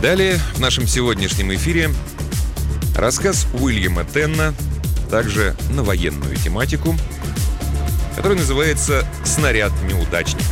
Далее в нашем сегодняшнем эфире рассказ Уильяма Тенна, также на военную тематику, который называется «Снаряд-неудачник».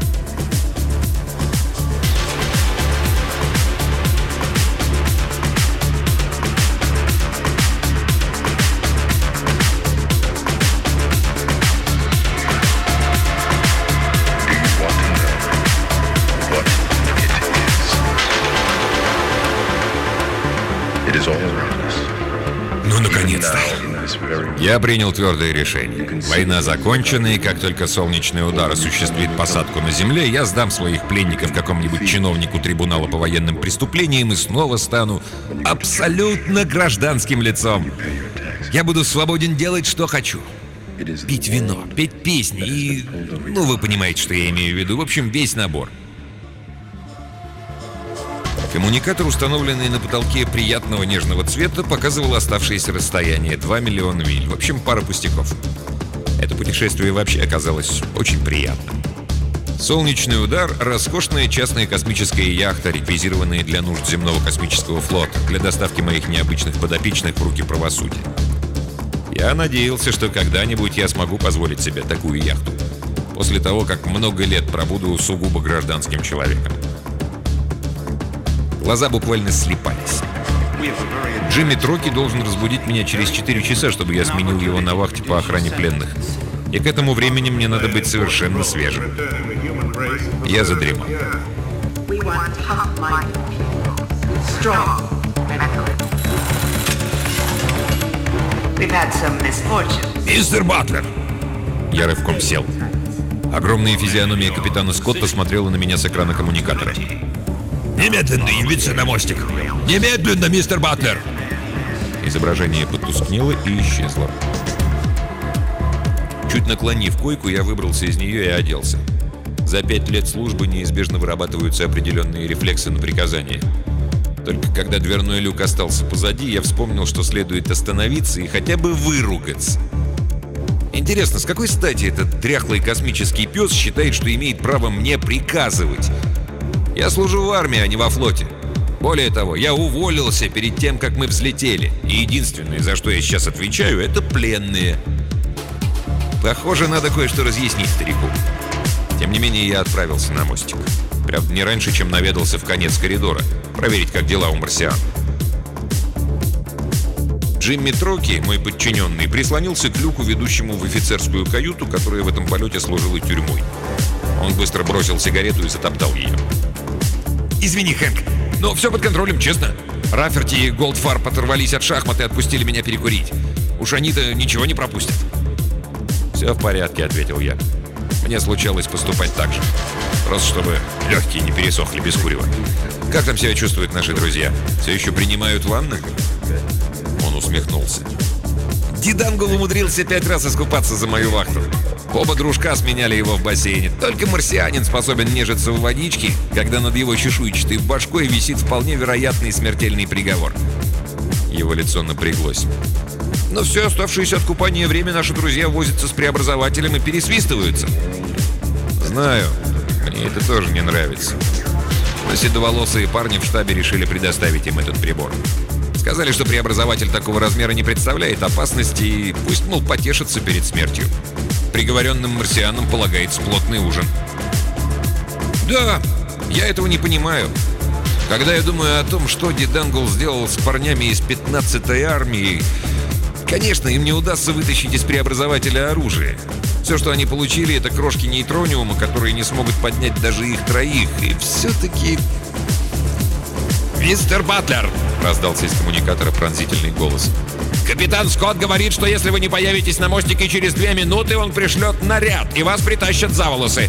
Ну, наконец-то. Я принял твердое решение. Война закончена, и как только солнечный удар осуществит посадку на земле, я сдам своих пленников какому-нибудь чиновнику трибунала по военным преступлениям и снова стану абсолютно гражданским лицом. Я буду свободен делать, что хочу. Пить вино, петь песни и... Ну, вы понимаете, что я имею в виду. В общем, весь набор. Коммуникатор, установленный на потолке приятного нежного цвета, показывал оставшееся расстояние — 2 миллиона миль. В общем, пара пустяков. Это путешествие вообще оказалось очень приятным. Солнечный удар — роскошная частная космическая яхта, реквизированная для нужд земного космического флота, для доставки моих необычных подопечных в руки правосудия. Я надеялся, что когда-нибудь я смогу позволить себе такую яхту, после того, как много лет пробуду сугубо гражданским человеком. Глаза буквально слипались. Джимми Троки должен разбудить меня через 4 часа, чтобы я сменил его на вахте по охране пленных. И к этому времени мне надо быть совершенно свежим. Я задремал. Мистер Батлер! Я рывком сел. Огромная физиономия капитана Скотта смотрела на меня с экрана коммуникатора. Немедленно явиться на мостик! Немедленно, мистер Батлер! Изображение потускнело и исчезло. Чуть наклонив койку, я выбрался из нее и оделся. За 5 лет службы неизбежно вырабатываются определенные рефлексы на приказания. Только когда дверной люк остался позади, я вспомнил, что следует остановиться и хотя бы выругаться. Интересно, с какой стати этот дряхлый космический пес считает, что имеет право мне приказывать? Я служу в армии, а не во флоте. Более того, я уволился перед тем, как мы взлетели. И единственное, за что я сейчас отвечаю, это пленные. Похоже, надо кое-что разъяснить старику. Тем не менее, я отправился на мостик. Правда, не раньше, чем наведался в конец коридора. Проверить, как дела у марсиан. Джимми Троки, мой подчиненный, прислонился к люку, ведущему в офицерскую каюту, которая в этом полете служила тюрьмой. Он быстро бросил сигарету и затоптал ее. Извини, Хэнк, но все под контролем, честно. Рафферти и Голдфарб оторвались от шахмат и отпустили меня перекурить. Уж они-то ничего не пропустят. «Все в порядке», — ответил я. «Мне случалось поступать так же. Просто чтобы легкие не пересохли без курева. Как там себя чувствуют наши друзья? Все еще принимают ванны?» Он усмехнулся. Дидангл умудрился 5 раз искупаться за мою вахту. Оба дружка сменяли его в бассейне. Только марсианин способен нежиться в водичке, когда над его чешуйчатой башкой висит вполне вероятный смертельный приговор. Его лицо напряглось. Но все оставшееся от купания время наши друзья возятся с преобразователем и пересвистываются. Знаю, мне это тоже не нравится. Но седоволосые парни в штабе решили предоставить им этот прибор. Сказали, что преобразователь такого размера не представляет опасности, и пусть, мол, потешатся перед смертью. Приговоренным марсианам полагается плотный ужин. Да, я этого не понимаю. Когда я думаю о том, что Дидангл сделал с парнями из 15-й армии, конечно, им не удастся вытащить из преобразователя оружие. Все, что они получили, это крошки нейтрониума, которые не смогут поднять даже их троих. И все-таки... «Мистер Батлер!» — раздался из коммуникатора пронзительный голос. «Капитан Скотт говорит, что если вы не появитесь на мостике через 2 минуты, он пришлет наряд, и вас притащат за волосы!»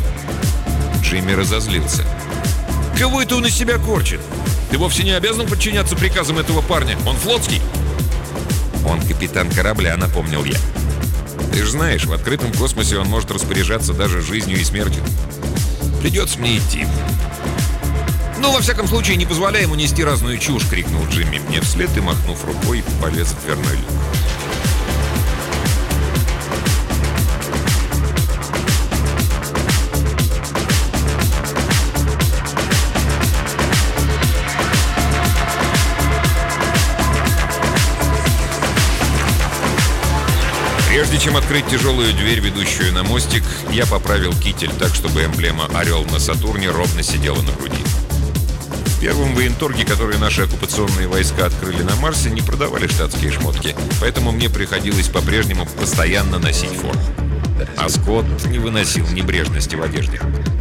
Джимми разозлился. «Кого это он из себя корчит? Ты вовсе не обязан подчиняться приказам этого парня. Он флотский». «Он капитан корабля», — напомнил я. «Ты же знаешь, в открытом космосе он может распоряжаться даже жизнью и смертью. Придется мне идти». «Ну, во всяком случае, не позволяй ему нести разную чушь!» — крикнул Джимми мне вслед и, махнув рукой, полез в дверной люк. Прежде чем открыть тяжелую дверь, ведущую на мостик, я поправил китель так, чтобы эмблема «Орел» на Сатурне ровно сидела на груди. В первом военторге, который наши оккупационные войска открыли на Марсе, не продавали штатские шмотки, поэтому мне приходилось по-прежнему постоянно носить форму. А Скотт не выносил небрежности в одежде.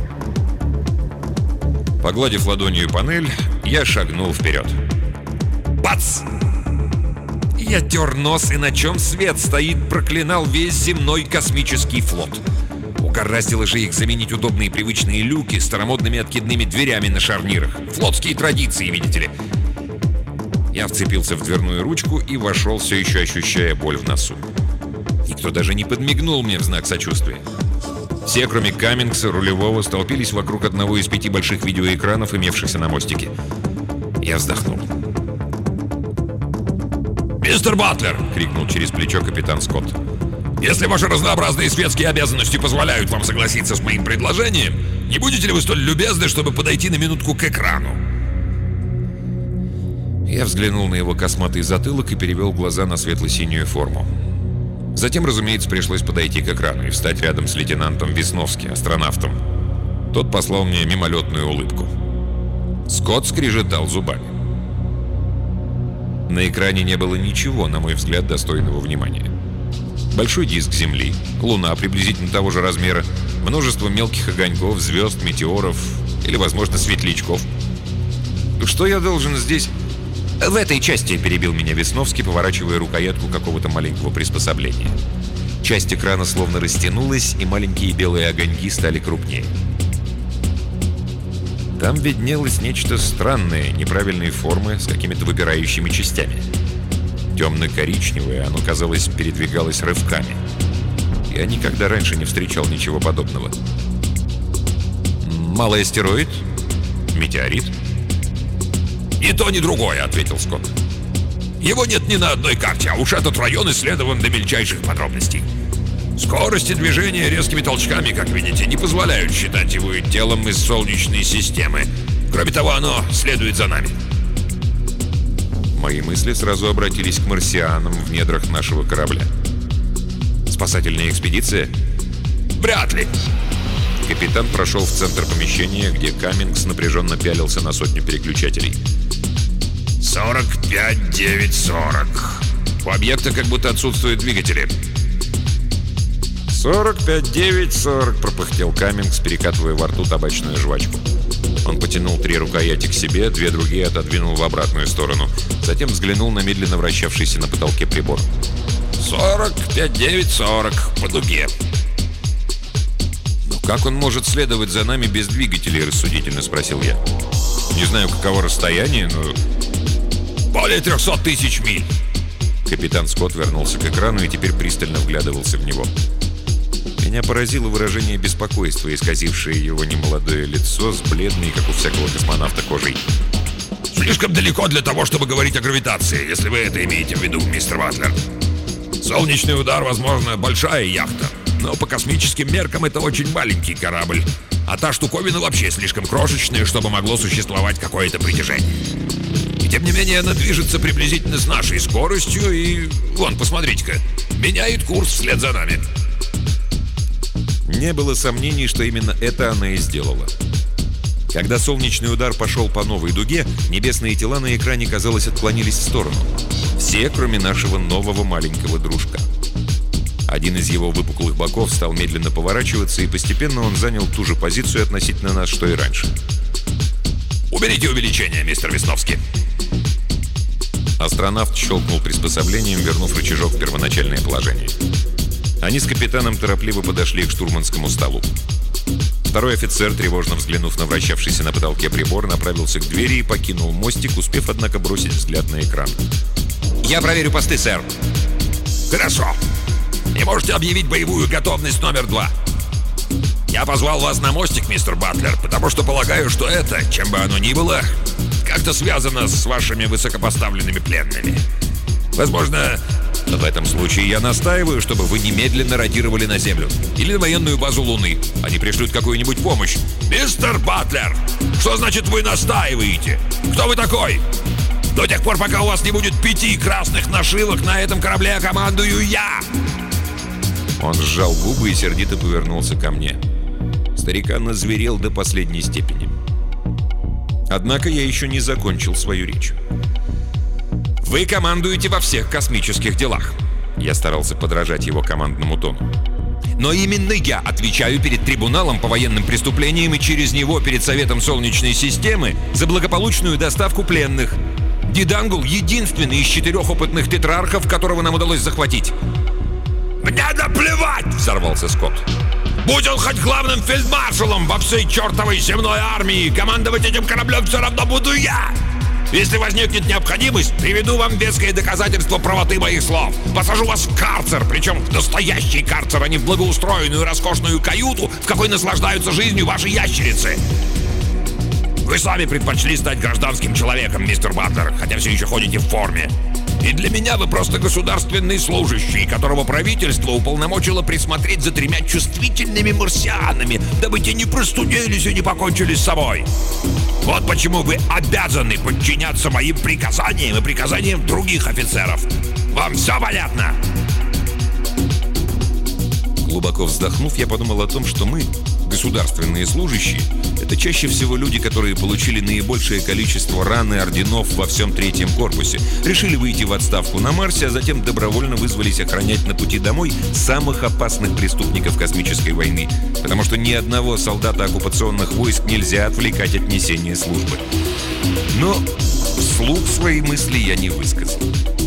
Погладив ладонью панель, я шагнул вперед. Бац! Я тер нос, и на чем свет стоит, проклинал весь земной космический флот. Угораздило же их заменить удобные привычные люки старомодными откидными дверями на шарнирах. Флотские традиции, видите ли. Я вцепился в дверную ручку и вошел, все еще ощущая боль в носу. Никто даже не подмигнул мне в знак сочувствия. Все, кроме Каммингса, рулевого, столпились вокруг одного из 5 больших видеоэкранов, имевшихся на мостике. Я вздохнул. «Мистер Батлер!» — крикнул через плечо капитан Скотт. «Если ваши разнообразные светские обязанности позволяют вам согласиться с моим предложением, не будете ли вы столь любезны, чтобы подойти на минутку к экрану?» Я взглянул на его косматый затылок и перевел глаза на светло-синюю форму. Затем, разумеется, пришлось подойти к экрану и встать рядом с лейтенантом Весновски, астронавтом. Тот послал мне мимолетную улыбку. Скотт скрежетал зубами. На экране не было ничего, на мой взгляд, достойного внимания. Большой диск Земли, Луна приблизительно того же размера, множество мелких огоньков, звезд, метеоров или, возможно, светлячков. Что я должен здесь... В этой части, перебил меня Весновский, поворачивая рукоятку какого-то маленького приспособления. Часть экрана словно растянулась, и маленькие белые огоньки стали крупнее. Там виднелось нечто странное, неправильной формы, с какими-то выпирающими частями. Темно-коричневое, оно, казалось, передвигалось рывками. Я никогда раньше не встречал ничего подобного. Малый астероид? Метеорит? «Ни то, ни другое», — ответил Скотт. «Его нет ни на одной карте, а уж этот район исследован до мельчайших подробностей. Скорости движения резкими толчками, как видите, не позволяют считать его телом из Солнечной системы. Кроме того, оно следует за нами». Мои мысли сразу обратились к марсианам в недрах нашего корабля. Спасательная экспедиция? Вряд ли. Капитан прошел в центр помещения, где Каммингс напряженно пялился на сотню переключателей. 45-9-40. У объекта как будто отсутствуют двигатели. 45-9-40, пропыхтел Каммингс, перекатывая во рту табачную жвачку. Он потянул 3 рукояти к себе, 2 другие отодвинул в обратную сторону. Затем взглянул на медленно вращавшийся на потолке прибор. 45-9-40 по дуге. «Ну как он может следовать за нами без двигателей?» — рассудительно спросил я. «Не знаю, каково расстояние, но...» «Более 300 тысяч миль!» Капитан Скотт вернулся к экрану и теперь пристально вглядывался в него. Меня поразило выражение беспокойства, исказившее его немолодое лицо с бледной, как у всякого космонавта, кожей. «Слишком далеко для того, чтобы говорить о гравитации, если вы это имеете в виду, мистер Батлер. Солнечный удар, возможно, большая яхта, но по космическим меркам это очень маленький корабль, а та штуковина вообще слишком крошечная, чтобы могло существовать какое-то притяжение. И тем не менее она движется приблизительно с нашей скоростью и, вон, посмотрите-ка, меняет курс вслед за нами». Не было сомнений, что именно это она и сделала. Когда солнечный удар пошел по новой дуге, небесные тела на экране, казалось, отклонились в сторону. Все, кроме нашего нового маленького дружка. Один из его выпуклых боков стал медленно поворачиваться, и постепенно он занял ту же позицию относительно нас, что и раньше. «Уберите увеличение, мистер Весновский!» Астронавт щелкнул приспособлением, вернув рычажок в первоначальное положение. Они с капитаном торопливо подошли к штурманскому столу. Второй офицер, тревожно взглянув на вращавшийся на потолке прибор, направился к двери и покинул мостик, успев, однако, бросить взгляд на экран. «Я проверю посты, сэр». «Хорошо. И можете объявить боевую готовность номер 2. Я позвал вас на мостик, мистер Батлер, потому что полагаю, что это, чем бы оно ни было, как-то связано с вашими высокопоставленными пленными. Возможно, в этом случае я настаиваю, чтобы вы немедленно радировали на Землю или на военную базу Луны. Они пришлют какую-нибудь помощь». «Мистер Батлер, что значит вы настаиваете? Кто вы такой? До тех пор, пока у вас не будет 5 красных нашивок на этом корабле, командую я!» Он сжал губы и сердито повернулся ко мне. Старикан озверел до последней степени. Однако я еще не закончил свою речь. «Вы командуете во всех космических делах!» Я старался подражать его командному тону. «Но именно я отвечаю перед трибуналом по военным преступлениям и через него перед Советом Солнечной системы за благополучную доставку пленных. Дидангул — единственный из 4 опытных тетрархов, которого нам удалось захватить». «Мне наплевать!» — взорвался Скотт. «Будь он хоть главным фельдмаршалом во всей чертовой земной армии, командовать этим кораблем все равно буду я! Если возникнет необходимость, приведу вам веское доказательство правоты моих слов. Посажу вас в карцер, причем в настоящий карцер, а не в благоустроенную роскошную каюту, в какой наслаждаются жизнью ваши ящерицы. Вы сами предпочли стать гражданским человеком, мистер Батлер, хотя все еще ходите в форме. И для меня вы просто государственный служащий, которого правительство уполномочило присмотреть за 3 чувствительными марсианами, дабы те не простудились и не покончили с собой. Вот почему вы обязаны подчиняться моим приказаниям и приказаниям других офицеров. Вам все понятно?» Глубоко вздохнув, я подумал о том, что мы, государственные служащие, это чаще всего люди, которые получили наибольшее количество ран и орденов во всем 3-м корпусе, решили выйти в отставку на Марсе, а затем добровольно вызвались охранять на пути домой самых опасных преступников космической войны, потому что ни одного солдата оккупационных войск нельзя отвлекать от несения службы. Но вслух свои мысли я не высказал.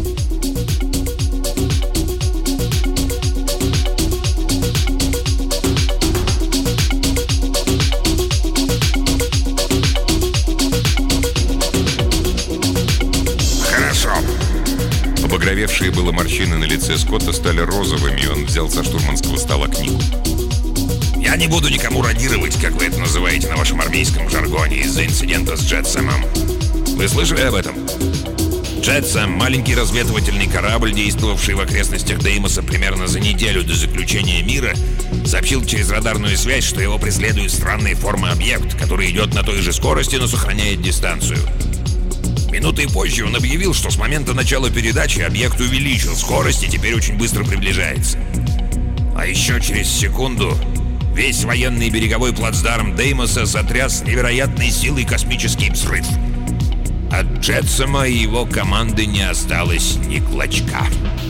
Обогровевшие было морщины на лице Скотта стали розовыми, и он взял со штурманского стола книгу. «Я не буду никому радировать, как вы это называете на вашем армейском жаргоне, из-за инцидента с Джетсомом. Вы слышали об этом? Джетсом — маленький разведывательный корабль, действовавший в окрестностях Деймоса примерно за неделю до заключения мира, сообщил через радарную связь, что его преследует странной формы объект, который идет на той же скорости, но сохраняет дистанцию. Минутой позже он объявил, что с момента начала передачи объект увеличил скорость и теперь очень быстро приближается. А еще через секунду весь военный береговой плацдарм Деймоса сотряс с невероятной силой космический взрыв. От Джетсома и его команды не осталось ни клочка».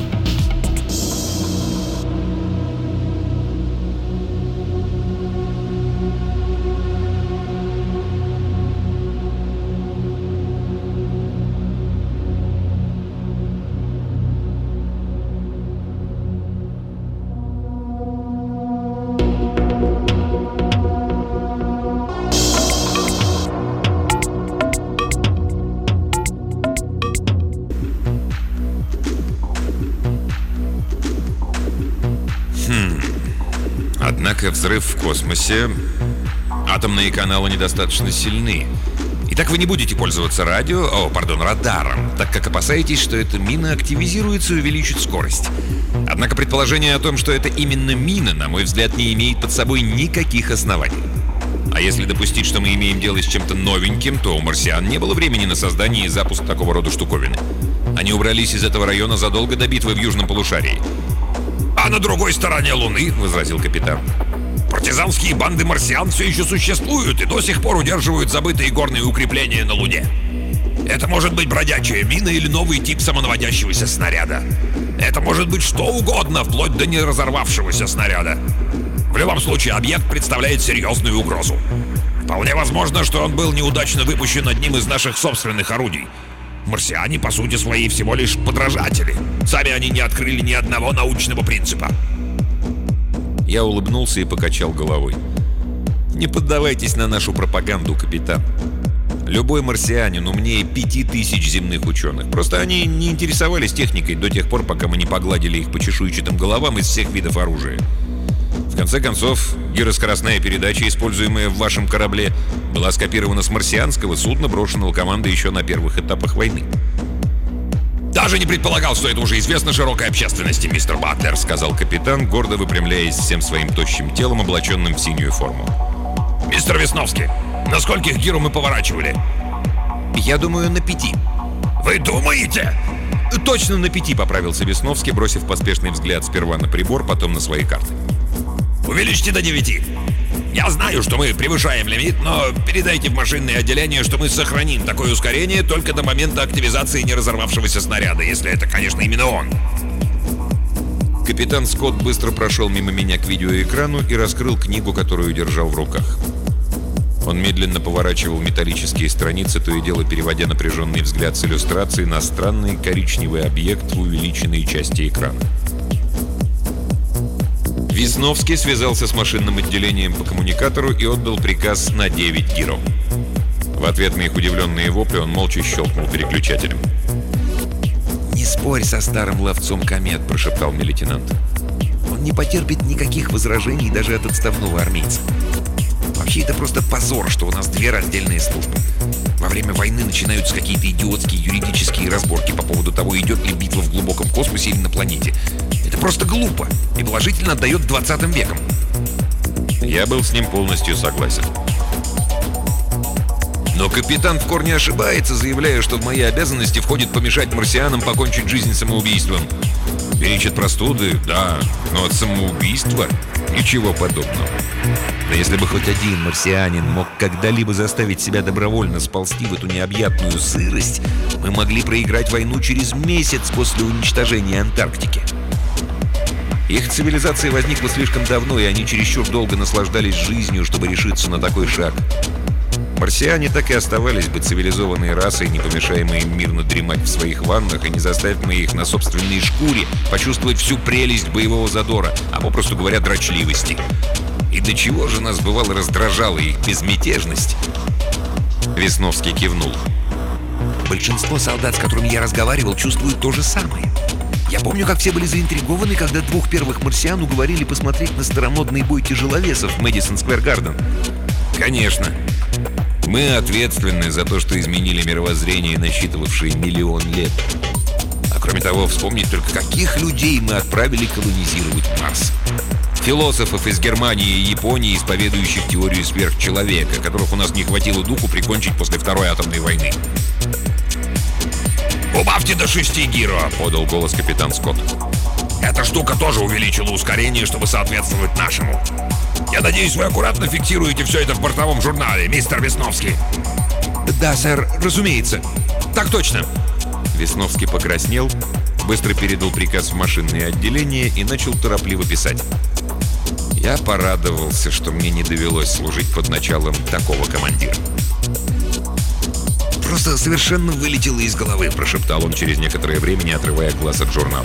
Однако взрыв в космосе, атомные каналы недостаточно сильны. Итак, вы не будете пользоваться радаром, так как опасаетесь, что эта мина активизируется и увеличит скорость. Однако предположение о том, что это именно мина, на мой взгляд, не имеет под собой никаких оснований. А если допустить, что мы имеем дело с чем-то новеньким, то у марсиан не было времени на создание и запуск такого рода штуковины. Они убрались из этого района задолго до битвы в Южном полушарии. «А на другой стороне Луны, — возразил капитан, — партизанские банды марсиан все еще существуют и до сих пор удерживают забытые горные укрепления на Луне. Это может быть бродячая мина или новый тип самонаводящегося снаряда. Это может быть что угодно, вплоть до неразорвавшегося снаряда. В любом случае, объект представляет серьезную угрозу. Вполне возможно, что он был неудачно выпущен одним из наших собственных орудий. Марсиане, по сути своей, всего лишь подражатели. Сами они не открыли ни одного научного принципа». Я улыбнулся и покачал головой. «Не поддавайтесь на нашу пропаганду, капитан. Любой марсианин умнее 5000 земных ученых. Просто они не интересовались техникой до тех пор, пока мы не погладили их по чешуйчатым головам из всех видов оружия. В конце концов, гироскоростная передача, используемая в вашем корабле, была скопирована с марсианского судна, брошенного командой еще на первых этапах войны». «Даже не предполагал, что это уже известно широкой общественности, мистер Батлер», — сказал капитан, гордо выпрямляясь всем своим тощим телом, облаченным в синюю форму. «Мистер Весновский, на скольких гиру мы поворачивали?» «Я думаю, на 5». «Вы думаете? Точно на 5, поправился Весновский, бросив поспешный взгляд сперва на прибор, потом на свои карты. Увеличьте до 9. Я знаю, что мы превышаем лимит, но передайте в машинное отделение, что мы сохраним такое ускорение только до момента активизации неразорвавшегося снаряда, если это, конечно, именно он. Капитан Скотт быстро прошел мимо меня к видеоэкрану и раскрыл книгу, которую держал в руках. Он медленно поворачивал металлические страницы, то и дело переводя напряженный взгляд с иллюстрации на странный коричневый объект в увеличенной части экрана. Весновский связался с машинным отделением по коммуникатору и отдал приказ на 9 гиров. В ответ на их удивленные вопли он молча щелкнул переключателем. «Не спорь со старым ловцом комет», — прошептал мне лейтенант. «Он не потерпит никаких возражений даже от отставного армейца. Вообще, это просто позор, что у нас 2 раздельные службы. Во время войны начинаются какие-то идиотские юридические разборки по поводу того, идет ли битва в глубоком космосе или на планете. Это просто глупо и положительно отдает 20 веком». Я был с ним полностью согласен. Но капитан в корне ошибается, заявляя, что в мои обязанности входит помешать марсианам покончить жизнь самоубийством. Лечат простуды, да, но от самоубийства ничего подобного. Но если бы хоть один марсианин мог когда-либо заставить себя добровольно сползти в эту необъятную сырость, мы могли проиграть войну через месяц после уничтожения Антарктики. Их цивилизация возникла слишком давно, и они чересчур долго наслаждались жизнью, чтобы решиться на такой шаг. Марсиане так и оставались бы цивилизованной расой, не помешаемой им мирно дремать в своих ваннах, и не заставив мы их на собственной шкуре почувствовать всю прелесть боевого задора, а попросту говоря, дрочливости. И до чего же нас бывало раздражала их безмятежность? Весновский кивнул. Большинство солдат, с которыми я разговаривал, чувствуют то же самое. Я помню, как все были заинтригованы, когда 2 первых марсиан уговорили посмотреть на старомодный бой тяжеловесов в Мэдисон Сквер Гарден. Конечно. Мы ответственны за то, что изменили мировоззрение, насчитывавшее 1 миллион лет. А кроме того, вспомнить только, каких людей мы отправили колонизировать Марс. Философов из Германии и Японии, исповедующих теорию сверхчеловека, которых у нас не хватило духу прикончить после Второй атомной войны. «Убавьте до 6, Гиро!» — подал голос капитан Скотт. «Эта штука тоже увеличила ускорение, чтобы соответствовать нашему. Я надеюсь, вы аккуратно фиксируете все это в бортовом журнале, мистер Весновский». «Да, сэр, разумеется. Так точно». Весновский покраснел, быстро передал приказ в машинное отделение и начал торопливо писать. Я порадовался, что мне не довелось служить под началом такого командира. «Просто совершенно вылетело из головы», — прошептал он через некоторое время, не отрывая глаз от журнала.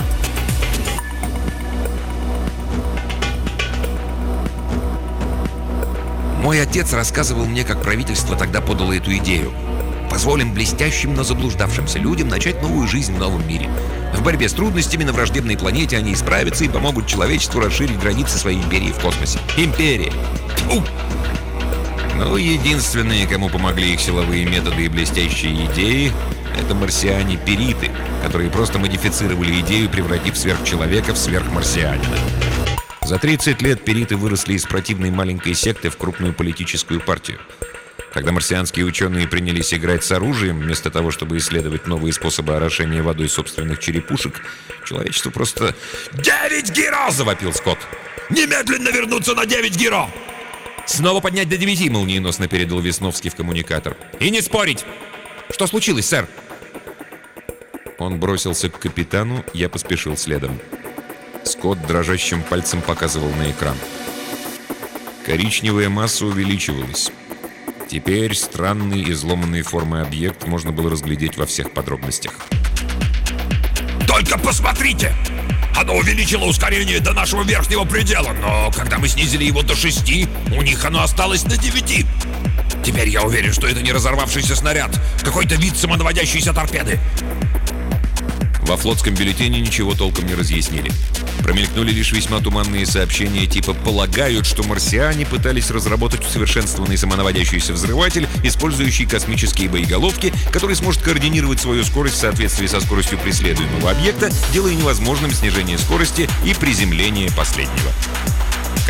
Мой отец рассказывал мне, как правительство тогда подало эту идею. Позволим блестящим, но заблуждавшимся людям начать новую жизнь в новом мире. В борьбе с трудностями на враждебной планете они исправятся и помогут человечеству расширить границы своей империи в космосе. Империя! Тьфу! Но единственные, кому помогли их силовые методы и блестящие идеи, это марсиане-периты, которые просто модифицировали идею, превратив сверхчеловека в сверхмарсианина. За 30 лет периты выросли из противной маленькой секты в крупную политическую партию. Когда марсианские ученые принялись играть с оружием, вместо того, чтобы исследовать новые способы орошения водой собственных черепушек, человечество просто... «9 гиро!» — завопил Скотт. «Немедленно вернуться на 9 гиро!» «Снова поднять до 9!» — молниеносно передал Весновский в коммуникатор. «И не спорить! Что случилось, сэр?» Он бросился к капитану, я поспешил следом. Скотт дрожащим пальцем показывал на экран. Коричневая масса увеличивалась. Теперь странный изломанной формы объект можно было разглядеть во всех подробностях. «Только посмотрите! Оно увеличило ускорение до нашего верхнего предела, но когда мы снизили его до 6, у них оно осталось на 9. Теперь я уверен, что это не разорвавшийся снаряд, какой-то вид самонаводящейся торпеды». Во флотском бюллетене ничего толком не разъяснили. Промелькнули лишь весьма туманные сообщения типа «полагают, что марсиане пытались разработать усовершенствованный самонаводящийся взрыватель, использующий космические боеголовки, который сможет координировать свою скорость в соответствии со скоростью преследуемого объекта, делая невозможным снижение скорости и приземление последнего».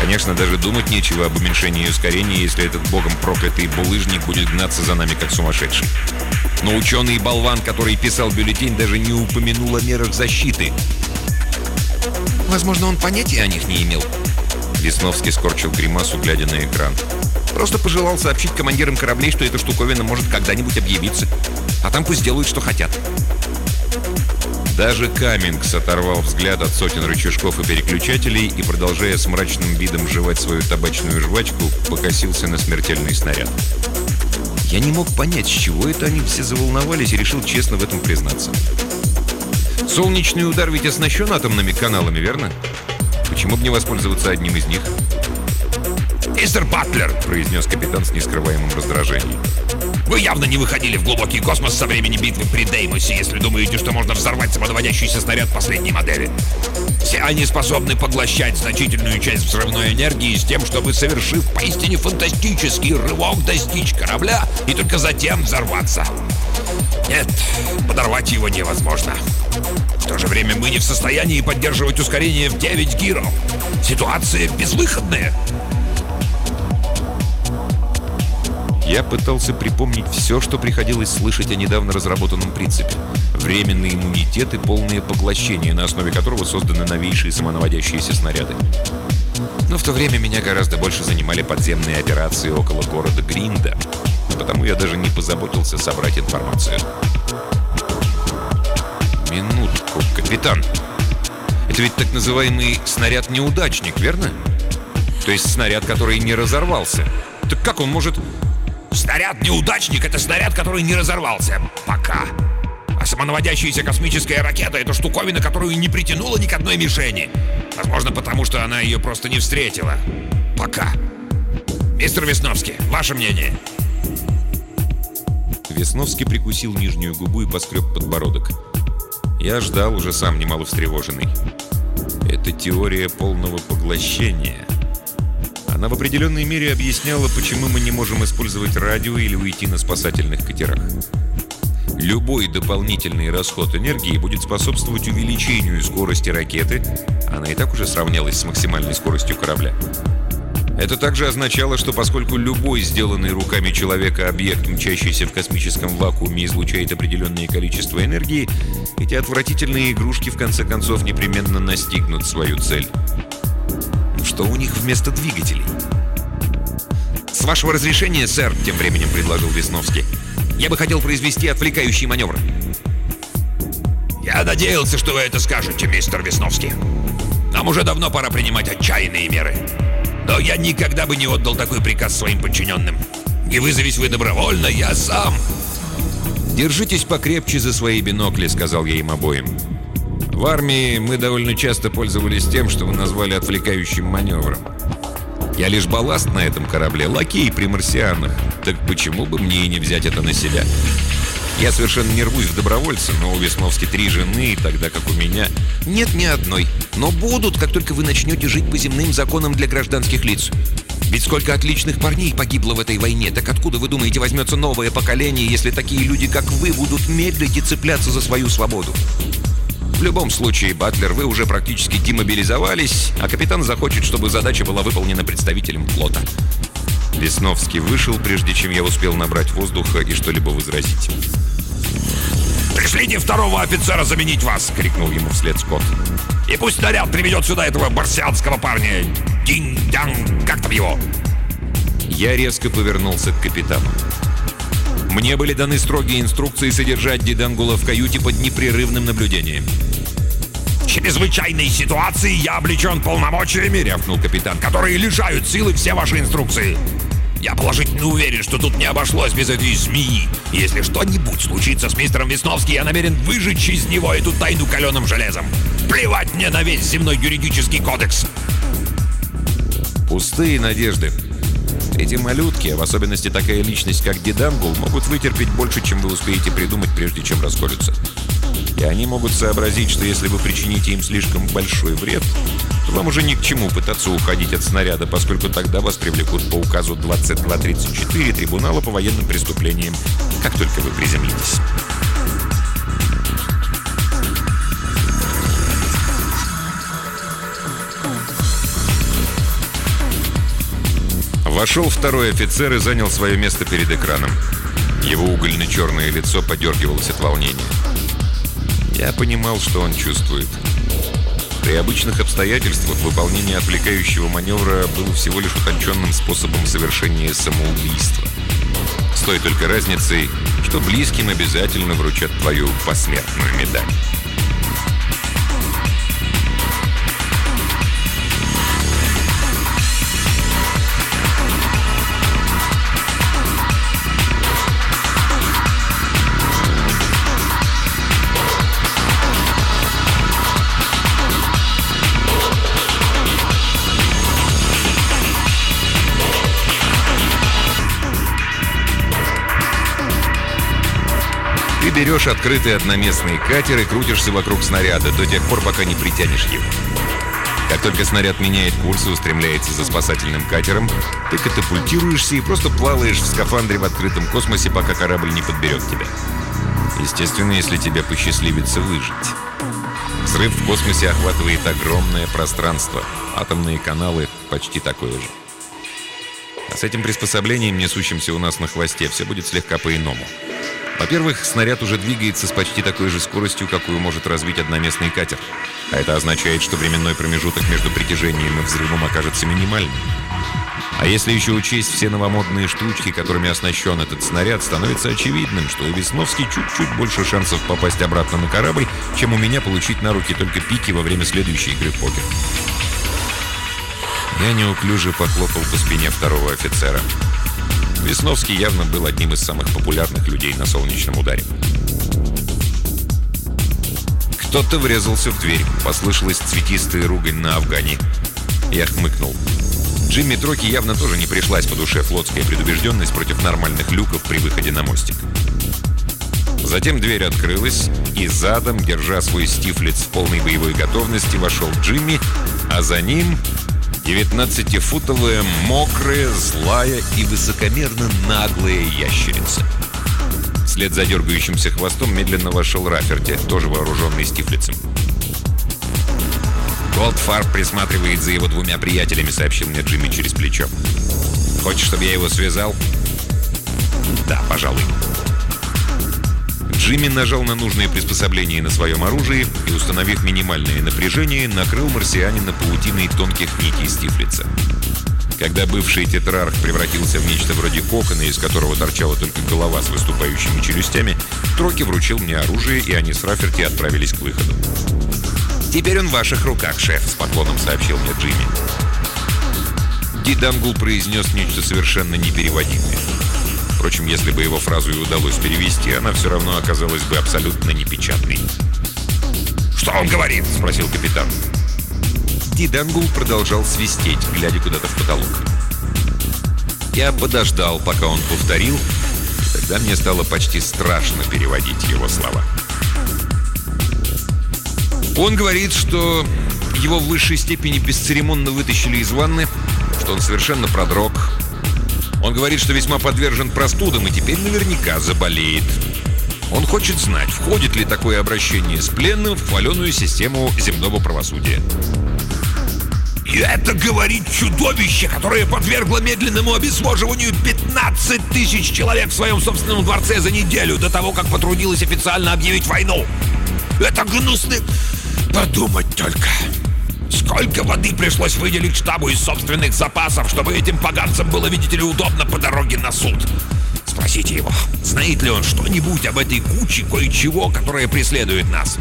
Конечно, даже думать нечего об уменьшении ускорения, если этот богом проклятый булыжник будет гнаться за нами как сумасшедший. Но ученый-болван, который писал бюллетень, даже не упомянул о мерах защиты. Возможно, он понятия о них не имел. Весновский скорчил гримасу, глядя на экран. Просто пожелал сообщить командирам кораблей, что эта штуковина может когда-нибудь объявиться. А там пусть делают, что хотят. Даже Каммингс оторвал взгляд от сотен рычажков и переключателей и, продолжая с мрачным видом жевать свою табачную жвачку, покосился на смертельный снаряд. Я не мог понять, с чего это они все заволновались, и решил честно в этом признаться. Солнечный удар ведь оснащен атомными каналами, верно? Почему бы не воспользоваться одним из них? «Мистер Батлер», — произнес капитан с нескрываемым раздражением. «Вы явно не выходили в глубокий космос со времени битвы при Деймосе, если думаете, что можно взорвать самонаводящийся снаряд последней модели. Все они способны поглощать значительную часть взрывной энергии с тем, чтобы, совершив поистине фантастический рывок, достичь корабля и только затем взорваться. Нет, подорвать его невозможно. В то же время мы не в состоянии поддерживать ускорение в 9 гиров. Ситуация безвыходная». Я пытался припомнить все, что приходилось слышать о недавно разработанном принципе. Временный иммунитет и полное поглощение, на основе которого созданы новейшие самонаводящиеся снаряды. Но в то время меня гораздо больше занимали подземные операции около города Гринда, потому я даже не позаботился собрать информацию. Минутку, капитан. Это ведь так называемый снаряд-неудачник, верно? То есть снаряд, который не разорвался. Так как он может... Снаряд-неудачник — это снаряд, который не разорвался. Пока. А самонаводящаяся космическая ракета — это штуковина, которую не притянула ни к одной мишени. Возможно, потому что она ее просто не встретила. Пока. Мистер Весновский, ваше мнение? Весновский прикусил нижнюю губу и поскреб подбородок. Я ждал, уже сам немало встревоженный. Это теория полного поглощения. Она в определенной мере объясняла, почему мы не можем использовать радио или уйти на спасательных катерах. Любой дополнительный расход энергии будет способствовать увеличению скорости ракеты, она и так уже сравнялась с максимальной скоростью корабля. Это также означало, что поскольку любой сделанный руками человека объект, мчащийся в космическом вакууме, излучает определенное количество энергии, эти отвратительные игрушки в конце концов непременно настигнут свою цель. Что у них вместо двигателей? «С вашего разрешения, сэр», — тем временем предложил Весновский, «я бы хотел произвести отвлекающий маневр». «Я надеялся, что вы это скажете, мистер Весновский. Нам уже давно пора принимать отчаянные меры. Но я никогда бы не отдал такой приказ своим подчиненным. Не вызовись вы добровольно, я сам». «Держитесь покрепче за свои бинокли», — сказал я им обоим. «В армии мы довольно часто пользовались тем, что вы назвали отвлекающим маневром. Я лишь балласт на этом корабле, лакей при марсианах. Так почему бы мне и не взять это на себя? Я совершенно не рвусь в добровольцы, но у Весновски 3 жены, тогда как у меня... Нет, ни одной. Но будут, как только вы начнете жить по земным законам для гражданских лиц. Ведь сколько отличных парней погибло в этой войне, так откуда, вы думаете, возьмется новое поколение, если такие люди, как вы, будут медлить и цепляться за свою свободу? В любом случае, Батлер, вы уже практически демобилизовались, а капитан захочет, чтобы задача была выполнена представителем флота». Весновский вышел, прежде чем я успел набрать воздуха и что-либо возразить. «Пришлите второго офицера заменить вас!» — крикнул ему вслед Скотт. «И пусть снаряд приведет сюда этого марсианского парня! Динь-дянь! Как там его?» Я резко повернулся к капитану. Мне были даны строгие инструкции содержать Дидангула в каюте под непрерывным наблюдением. «В чрезвычайной ситуации я облечен полномочиями», — рявкнул капитан, «которые лишают силы все ваши инструкции. Я положительно уверен, что тут не обошлось без этой змеи. И если что-нибудь случится с мистером Весновским, я намерен выжечь из него эту тайну каленым железом. Плевать мне на весь земной юридический кодекс». Пустые надежды. Эти малютки, в особенности такая личность, как Дидангул, могут вытерпеть больше, чем вы успеете придумать, прежде чем расколются. И они могут сообразить, что если вы причините им слишком большой вред, то вам уже ни к чему пытаться уходить от снаряда, поскольку тогда вас привлекут по указу 2234 Трибунала по военным преступлениям, как только вы приземлитесь. Вошел второй офицер и занял свое место перед экраном. Его угольно-черное лицо подергивалось от волнения. Я понимал, что он чувствует. При обычных обстоятельствах выполнение отвлекающего маневра было всего лишь утонченным способом совершения самоубийства. С той только разницей, что близким обязательно вручат твою посмертную медаль. Ты берешь открытый одноместный катер и крутишься вокруг снаряда до тех пор, пока не притянешь его. Как только снаряд меняет курс и устремляется за спасательным катером, ты катапультируешься и просто плаваешь в скафандре в открытом космосе, пока корабль не подберет тебя. Естественно, если тебе посчастливится выжить. Взрыв в космосе охватывает огромное пространство. Атомные каналы почти такое же. А с этим приспособлением, несущимся у нас на хвосте, все будет слегка по-иному. Во-первых, снаряд уже двигается с почти такой же скоростью, какую может развить одноместный катер. А это означает, что временной промежуток между притяжением и взрывом окажется минимальным. А если еще учесть все новомодные штучки, которыми оснащен этот снаряд, становится очевидным, что у Весновски чуть-чуть больше шансов попасть обратно на корабль, чем у меня получить на руки только пики во время следующей игры в покер. Я неуклюже похлопал по спине второго офицера. Весновский явно был одним из самых популярных людей на солнечном ударе. Кто-то врезался в дверь. Послышалась цветистая ругань на афгане. Я хмыкнул. Джимми Троки явно тоже не пришлась по душе флотская предубежденность против нормальных люков при выходе на мостик. Затем дверь открылась, и задом, держа свой стифлиц в полной боевой готовности, вошел Джимми, а за ним 19-футовая, мокрая, злая и высокомерно наглая ящерица. Вслед за дергающимся хвостом медленно вошел Раферти, тоже вооруженный стифлицем. «Голдфарб присматривает за его двумя приятелями», — сообщил мне Джимми через плечо. «Хочешь, чтобы я его связал?» «Да, пожалуй». Джимми нажал на нужные приспособления на своем оружии и, установив минимальное напряжение, накрыл марсианина паутиной тонких нитей стифлица. Когда бывший тетрарх превратился в нечто вроде кокона, из которого торчала только голова с выступающими челюстями, Троки вручил мне оружие, и они с Раферти отправились к выходу. «Теперь он в ваших руках, шеф», — с поклоном сообщил мне Джимми. Ди Дангл произнес нечто совершенно непереводимое. Впрочем, если бы его фразу и удалось перевести, она все равно оказалась бы абсолютно непечатной. «Что он говорит?» — спросил капитан. Ди Дангл продолжал свистеть, глядя куда-то в потолок. Я подождал, пока он повторил, и тогда мне стало почти страшно переводить его слова. Он говорит, что его в высшей степени бесцеремонно вытащили из ванны, что он совершенно продрог. Он говорит, что весьма подвержен простудам и теперь наверняка заболеет. Он хочет знать, входит ли такое обращение с пленным в хваленую систему земного правосудия. «И это говорит чудовище, которое подвергло медленному обезвоживанию 15 тысяч человек в своем собственном дворце за неделю до того, как потрудилось официально объявить войну. Это гнусно. Подумать только. Сколько воды пришлось выделить штабу из собственных запасов, чтобы этим поганцам было, видите ли, удобно по дороге на суд. Спросите его, знает ли он что-нибудь об этой куче кое-чего, которая преследует нас?»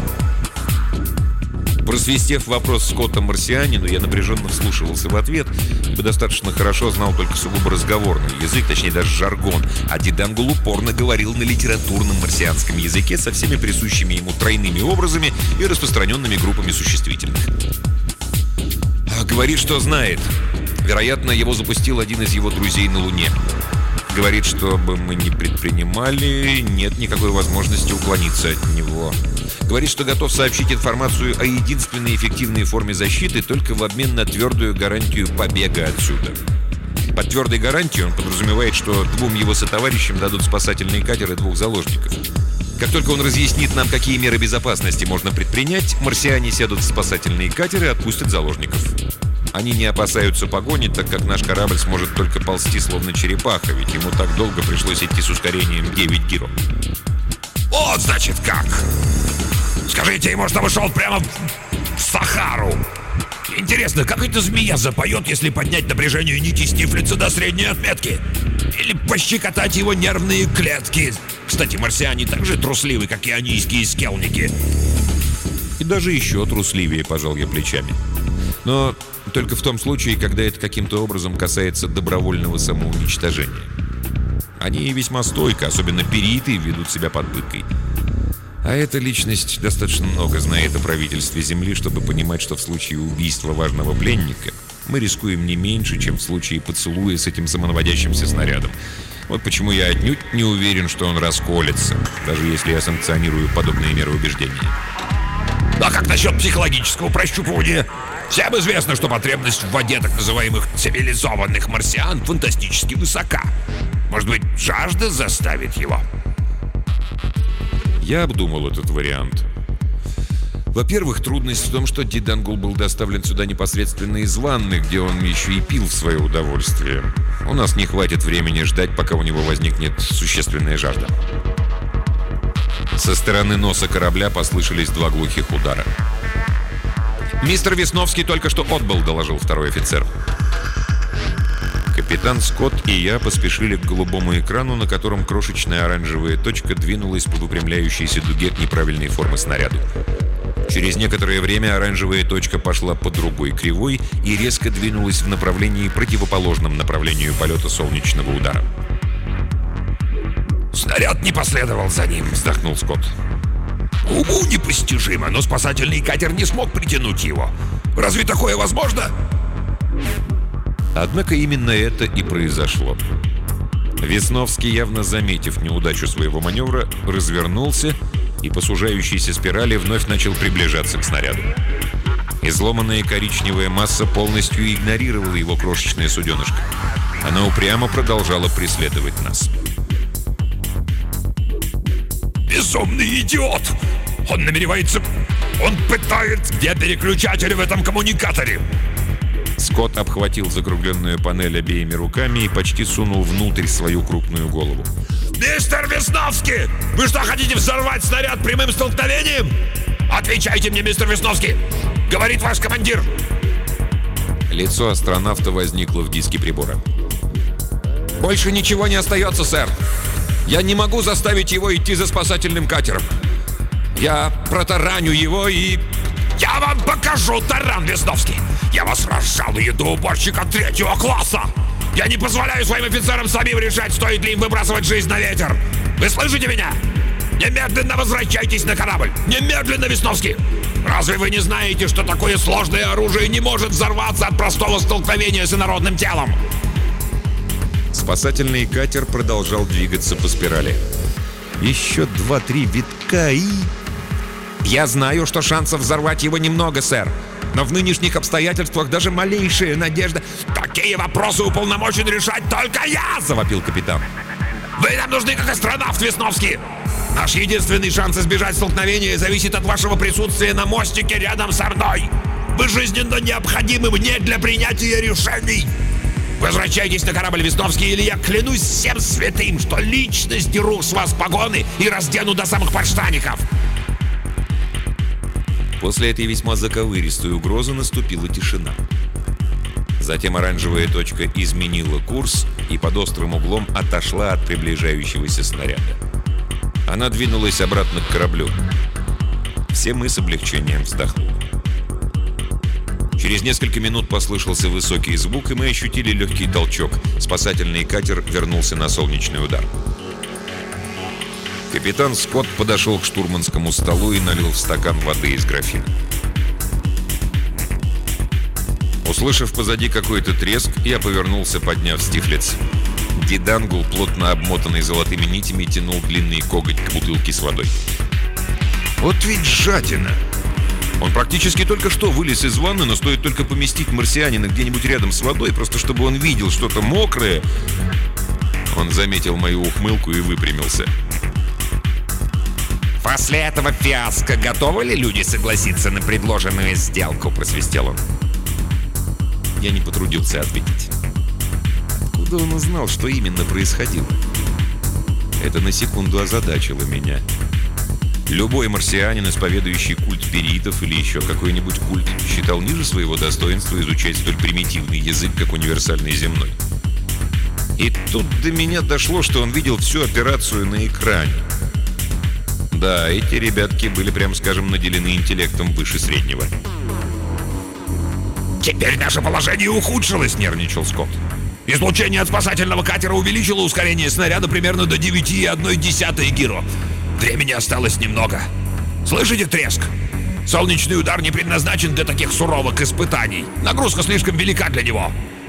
Просвистев вопрос Скотта-марсианину, я напряженно вслушивался в ответ, ибо достаточно хорошо знал только сугубо разговорный язык, точнее даже жаргон, а Ди Дангл упорно говорил на литературном марсианском языке со всеми присущими ему тройными образами и распространенными группами существительных. Говорит, что знает. Вероятно, его запустил один из его друзей на Луне. Говорит, что бы мы ни предпринимали, нет никакой возможности уклониться от него. Говорит, что готов сообщить информацию о единственной эффективной форме защиты только в обмен на твердую гарантию побега отсюда. Под твердой гарантией он подразумевает, что двум его сотоварищам дадут спасательные катеры и 2 заложников. Как только он разъяснит нам, какие меры безопасности можно предпринять, марсиане сядут в спасательные катеры и отпустят заложников. Они не опасаются погони, так как наш корабль сможет только ползти, словно черепаха, ведь ему так долго пришлось идти с ускорением 9 гиро. Вот, значит, как. Скажите ему, чтобы шел прямо в Сахару. Интересно, как эта змея запоет, если поднять напряжение нити Стифлица до средней отметки? Или пощекотать его нервные клетки? Кстати, марсиане так же трусливы, как ионийские скелники. И даже еще трусливее, пожал я плечами. Но только в том случае, когда это каким-то образом касается добровольного самоуничтожения. Они весьма стойко, особенно периты, ведут себя под пыткой. А эта личность достаточно много знает о правительстве Земли, чтобы понимать, что в случае убийства важного пленника мы рискуем не меньше, чем в случае поцелуя с этим самонаводящимся снарядом. Вот почему я отнюдь не уверен, что он расколется, даже если я санкционирую подобные меры убеждения. А как насчет психологического прощупывания? Всем известно, что потребность в воде так называемых цивилизованных марсиан фантастически высока. Может быть, жажда заставит его? Я обдумал этот вариант. Во-первых, трудность в том, что Дидангул был доставлен сюда непосредственно из ванны, где он еще и пил в свое удовольствие. У нас не хватит времени ждать, пока у него возникнет существенная жажда. Со стороны носа корабля послышались 2 глухих удара. «Мистер Весновский только что отбыл», — доложил второй офицер. Капитан Скотт и я поспешили к голубому экрану, на котором крошечная оранжевая точка двинулась по выпрямляющейся дуге к неправильной формы снаряду. Через некоторое время оранжевая точка пошла по другой кривой и резко двинулась в направлении, противоположном направлению полета солнечного удара. «Снаряд не последовал за ним», — вздохнул Скотт. «Уму непостижимо, но спасательный катер не смог притянуть его. Разве такое возможно?» Однако именно это и произошло. Весновский, явно заметив неудачу своего маневра, развернулся и по сужающейся спирали вновь начал приближаться к снаряду. Изломанная коричневая масса полностью игнорировала его крошечное суденышко. Она упрямо продолжала преследовать нас. «Безумный идиот! Он намеревается... Он пытает... Где переключатель в этом коммуникаторе?» Скотт обхватил закругленную панель обеими руками и почти сунул внутрь свою крупную голову. «Мистер Весновский! Вы что, хотите взорвать снаряд прямым столкновением? Отвечайте мне, мистер Весновский! Говорит ваш командир!» Лицо астронавта возникло в диске прибора. «Больше ничего не остается, сэр. Я не могу заставить его идти за спасательным катером. Я протараню его и... Я вам покажу таран, Весновский! Я вас разжалую до уборщика 3-го класса! Я не позволяю своим офицерам самим решать, стоит ли им выбрасывать жизнь на ветер! Вы слышите меня? Немедленно возвращайтесь на корабль! Немедленно, Весновский! Разве вы не знаете, что такое сложное оружие не может взорваться от простого столкновения с инородным телом?» Спасательный катер продолжал двигаться по спирали. Еще 2-3 витка и... «Я знаю, что шансов взорвать его немного, сэр. Но в нынешних обстоятельствах даже малейшая надежда...» «Такие вопросы уполномочен решать только я!» — завопил капитан. «Вы нам нужны как астронавт, Весновский! Наш единственный шанс избежать столкновения зависит от вашего присутствия на мостике рядом со мной! Вы жизненно необходимы мне для принятия решений! Возвращайтесь на корабль, Весновский, или я клянусь всем святым, что лично сдеру с вас погоны и раздену до самых подштаников!» После этой весьма заковыристой угрозы наступила тишина. Затем оранжевая точка изменила курс и под острым углом отошла от приближающегося снаряда. Она двинулась обратно к кораблю. Все мы с облегчением вздохнули. Через несколько минут послышался высокий звук, и мы ощутили легкий толчок. Спасательный катер вернулся на солнечный удар. Капитан Скотт подошел к штурманскому столу и налил в стакан воды из графина. Услышав позади какой-то треск, я повернулся, подняв стифлец. Дидангул, плотно обмотанный золотыми нитями, тянул длинный коготь к бутылке с водой. Вот ведь жадина! Он практически только что вылез из ванны, но стоит только поместить марсианина где-нибудь рядом с водой, просто чтобы он видел что-то мокрое. Он заметил мою ухмылку и выпрямился. «После этого фиаско готовы ли люди согласиться на предложенную сделку?» — просвистел он. я не потрудился ответить. Откуда он узнал, что именно происходило? Это на секунду озадачило меня. Любой марсианин, исповедующий культ перитов или еще какой-нибудь культ, считал ниже своего достоинства изучать столь примитивный язык, как универсальный земной. И тут до меня дошло, что он видел всю операцию на экране. Да, эти ребятки были, прям скажем, наделены интеллектом выше среднего. «Теперь наше положение ухудшилось», — нервничал Скотт. «Излучение от спасательного катера увеличило ускорение снаряда примерно до 9,1 гиро. Времени осталось немного. Слышите треск? Солнечный удар не предназначен для таких суровых испытаний. Нагрузка слишком велика для него».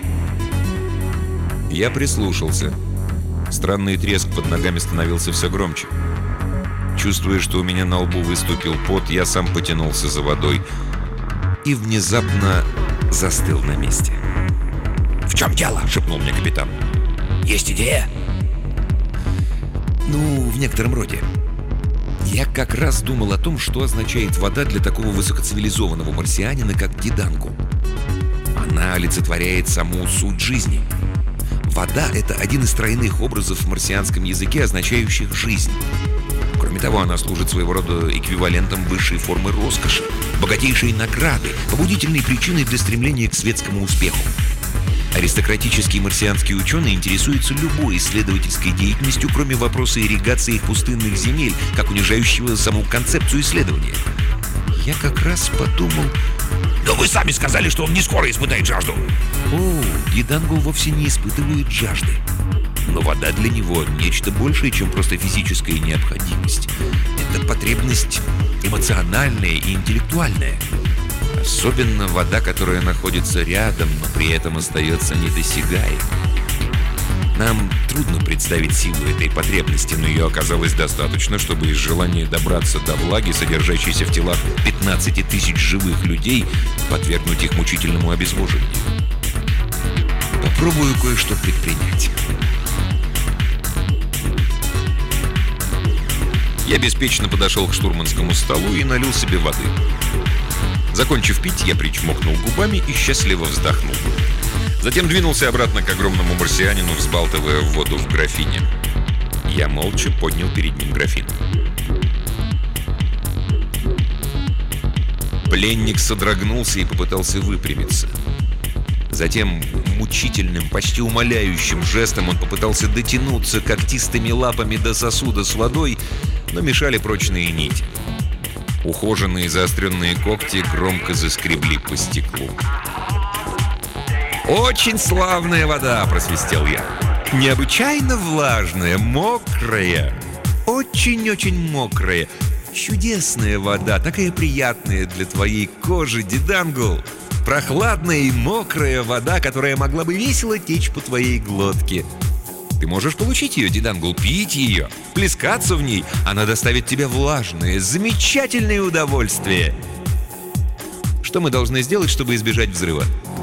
Я прислушался. Странный треск под ногами становился все громче. Чувствуя, что у меня на лбу выступил пот, я сам потянулся за водой и внезапно застыл на месте. «В чем дело?» — шепнул мне капитан. «Есть идея?» «Ну, в некотором роде. Я как раз думал о том, что означает вода для такого высокоцивилизованного марсианина, как Дидангул. Она олицетворяет саму суть жизни. Вода — это один из тройных образов в марсианском языке, означающих «жизнь». Кроме того, она служит своего рода эквивалентом высшей формы роскоши, богатейшей награды, побудительной причиной для стремления к светскому успеху. Аристократические марсианские ученые интересуются любой исследовательской деятельностью, кроме вопроса ирригации их пустынных земель, как унижающего саму концепцию исследования. Я как раз подумал... «Но вы сами сказали, что он не скоро испытает жажду». О, Дидангул вовсе не испытывает жажды. Но вода для него нечто большее, чем просто физическая необходимость. Это потребность эмоциональная и интеллектуальная. Особенно вода, которая находится рядом, но при этом остается недосягаемой. Нам трудно представить силу этой потребности, но ее оказалось достаточно, чтобы из желания добраться до влаги, содержащейся в телах 15 тысяч живых людей, подвергнуть их мучительному обезвоживанию. Попробую кое-что предпринять. Я беспечно подошел к штурманскому столу и налил себе воды. Закончив пить, я причмокнул губами и счастливо вздохнул. Затем двинулся обратно к огромному марсианину, взбалтывая воду в графине. Я молча поднял перед ним графин. Пленник содрогнулся и попытался выпрямиться. Затем мучительным, почти умоляющим жестом он попытался дотянуться когтистыми лапами до сосуда с водой, но мешали прочные нити. Ухоженные заостренные когти громко заскребли по стеклу. «Очень славная вода!» – просвистел я. «Необычайно влажная, мокрая, очень-очень мокрая. Чудесная вода, такая приятная для твоей кожи, Дидангул. Прохладная и мокрая вода, которая могла бы весело течь по твоей глотке. Ты можешь получить ее, Дидангул, пить ее, плескаться в ней. Она доставит тебе влажное, замечательное удовольствие. Что мы должны сделать, чтобы избежать взрыва?»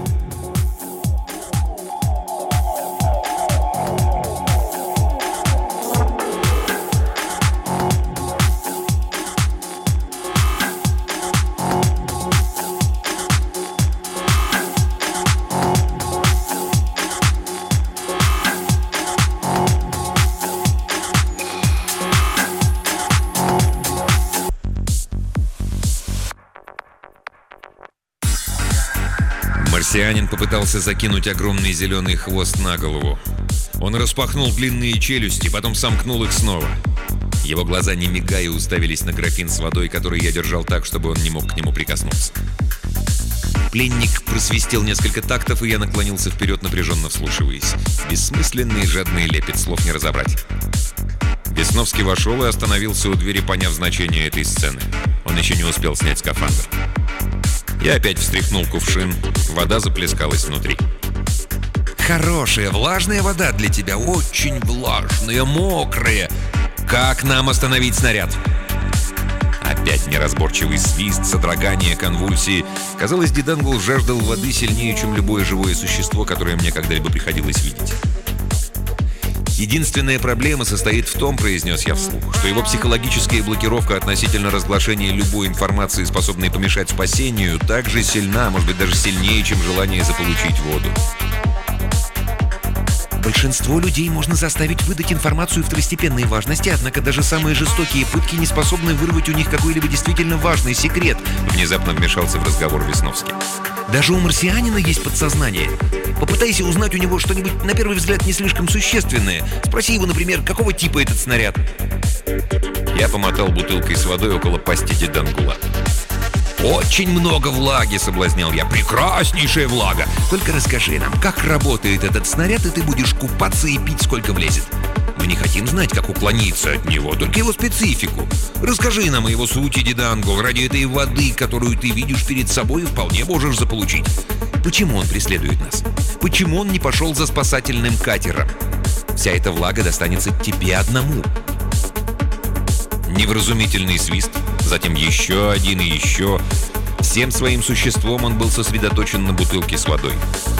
Марсианин попытался закинуть огромный зеленый хвост на голову. Он распахнул длинные челюсти, потом сомкнул их снова. Его глаза, не мигая, уставились на графин с водой, который я держал так, чтобы он не мог к нему прикоснуться. Пленник просвистел несколько тактов, и я наклонился вперед, напряженно вслушиваясь. Бессмысленный и жадный лепет, слов не разобрать. Весновский вошел и остановился у двери, поняв значение этой сцены. Он еще не успел снять скафандр. Я опять встряхнул кувшин, вода заплескалась внутри. «Хорошая, влажная вода для тебя, очень влажная, мокрая. Как нам остановить снаряд?» Опять неразборчивый свист, содрогание, конвульсии. Казалось, Дидангул жаждал воды сильнее, чем любое живое существо, которое мне когда-либо приходилось видеть. Единственная проблема состоит в том, произнес я вслух, что его психологическая блокировка относительно разглашения любой информации, способной помешать спасению, так же сильна, может быть, даже сильнее, чем желание заполучить воду. Большинство людей можно заставить выдать информацию второстепенной важности, однако даже самые жестокие пытки не способны вырвать у них какой-либо действительно важный секрет, внезапно вмешался в разговор Весновский. Даже у марсианина есть подсознание. Попытайся узнать у него что-нибудь, на первый взгляд, не слишком существенное. Спроси его, например, какого типа этот снаряд. Я помотал бутылкой с водой около пасти Дидангула. «Очень много влаги», — соблазнял я. «Прекраснейшая влага! Только расскажи нам, как работает этот снаряд, и ты будешь купаться и пить, сколько влезет. Мы не хотим знать, как уклониться от него, только его специфику. Расскажи нам о его сути, Дидангул. Ради этой воды, которую ты видишь перед собой, вполне можешь заполучить. Почему он преследует нас? Почему он не пошел за спасательным катером? Вся эта влага достанется тебе одному». Невразумительный свист, затем еще один и еще. Всем своим существом он был сосредоточен на бутылке с водой.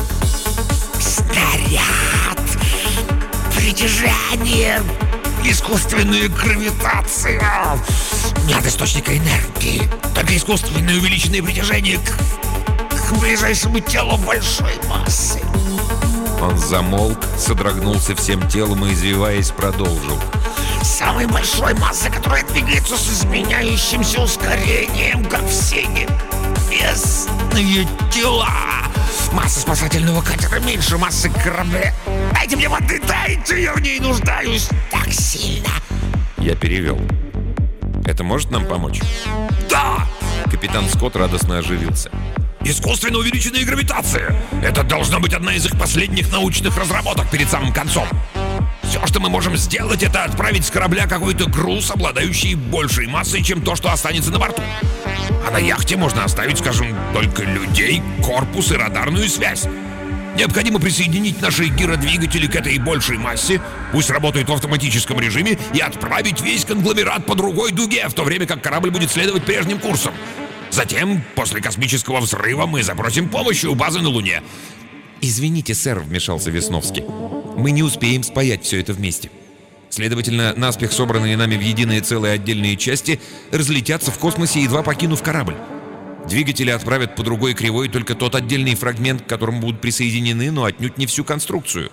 «Снаряд! Притяжение! Искусственная гравитация! Нет источника энергии! Только искусственное увеличенное притяжение к ближайшему телу большой массы!» Он замолк, содрогнулся всем телом и, извиваясь, продолжил. «Самой большой массы, которая двигается с изменяющимся ускорением, как все небесные тела. Масса спасательного катера меньше массы корабля. Дайте мне воды, дайте, я в ней нуждаюсь так сильно». Я перевел. «Это может нам помочь?» «Да!» Капитан Скотт радостно оживился. «Искусственно увеличенная гравитация! Это должна быть одна из их последних научных разработок перед самым концом. Все, что мы можем сделать, это отправить с корабля какой-то груз, обладающий большей массой, чем то, что останется на борту. А на яхте можно оставить, скажем, только людей, корпус и радарную связь. Необходимо присоединить наши гиродвигатели к этой большей массе, пусть работают в автоматическом режиме, и отправить весь конгломерат по другой дуге, в то время как корабль будет следовать прежним курсом. Затем, после космического взрыва, мы запросим помощи у базы на Луне». «Извините, сэр», — вмешался Весновский. «Мы не успеем спаять все это вместе. Следовательно, наспех собранные нами в единое целое отдельные части разлетятся в космосе, едва покинув корабль. Двигатели отправят по другой кривой только тот отдельный фрагмент, к которому будут присоединены, но отнюдь не всю конструкцию».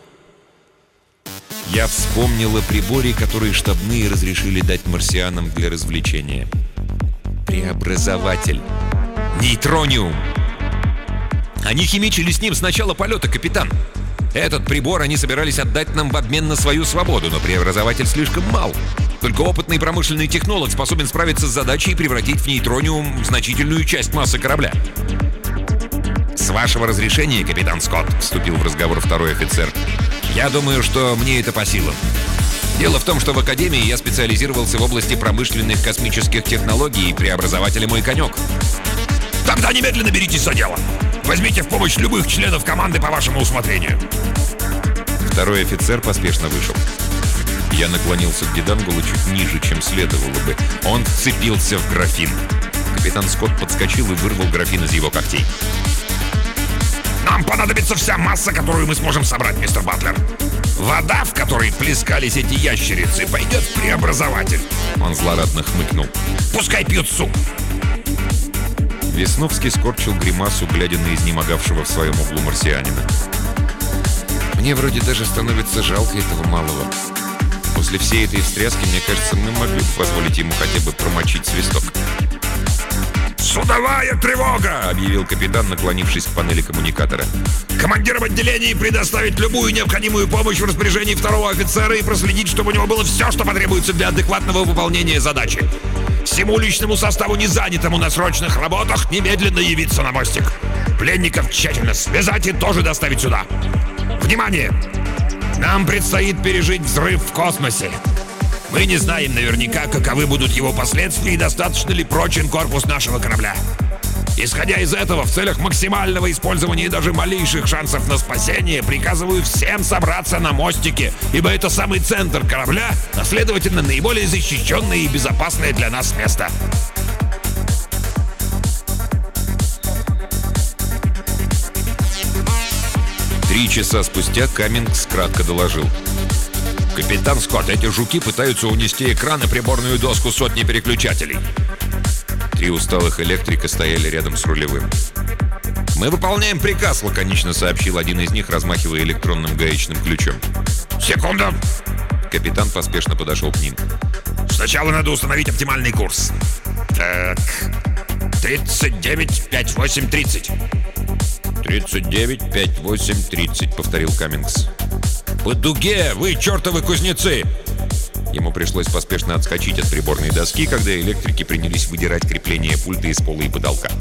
Я вспомнил о приборе, который штабные разрешили дать марсианам для развлечения. Преобразователь. Нейтрониум. Они химичили с ним с начала полета, капитан. Этот прибор они собирались отдать нам в обмен на свою свободу, но преобразователь слишком мал. Только опытный промышленный технолог способен справиться с задачей и превратить в нейтрониум значительную часть массы корабля. «С вашего разрешения, капитан Скотт», — вступил в разговор второй офицер, — «я думаю, что мне это по силам. Дело в том, что в Академии я специализировался в области промышленных космических технологий, и преобразователи мой конек». «Тогда немедленно беритесь за дело. Возьмите в помощь любых членов команды по вашему усмотрению». Второй офицер поспешно вышел. Я наклонился к Дидангулу чуть ниже, чем следовало бы. Он вцепился в графин. Капитан Скотт подскочил и вырвал графин из его когтей. «Нам понадобится вся масса, которую мы сможем собрать, мистер Батлер. Вода, в которой плескались эти ящерицы, пойдет в преобразователь». Он злорадно хмыкнул. «Пускай пьют суп». Весновский скорчил гримасу, глядя на изнемогавшего в своем углу марсианина. «Мне вроде даже становится жалко этого малого. После всей этой встряски, мне кажется, мы могли бы позволить ему хотя бы промочить свисток». «Судовая тревога!» — объявил капитан, наклонившись к панели коммуникатора. «Командирам отделений предоставить любую необходимую помощь в распоряжении второго офицера и проследить, чтобы у него было все, что потребуется для адекватного выполнения задачи. Всему личному составу, не занятому на срочных работах, немедленно явиться на мостик. Пленников тщательно связать и тоже доставить сюда. Внимание! Нам предстоит пережить взрыв в космосе. Мы не знаем наверняка, каковы будут его последствия и достаточно ли прочен корпус нашего корабля. Исходя из этого, в целях максимального использования и даже малейших шансов на спасение, приказываю всем собраться на мостике, ибо это самый центр корабля, а следовательно, наиболее защищенное и безопасное для нас место». Три часа спустя Каммингс кратко доложил. «Капитан Скотт, эти жуки пытаются унести экран и приборную доску сотни переключателей». 3 усталых электрика стояли рядом с рулевым. «Мы выполняем приказ», — лаконично сообщил один из них, размахивая электронным гаечным ключом. «Секунду!» Капитан поспешно подошел к ним. «Сначала надо установить оптимальный курс. Так, 39-58-30». 39-58-30, повторил Каммингс. «По дуге! Вы чертовы кузнецы!» Ему пришлось поспешно отскочить от приборной доски, когда электрики принялись выдирать крепление пульта из пола и потолка.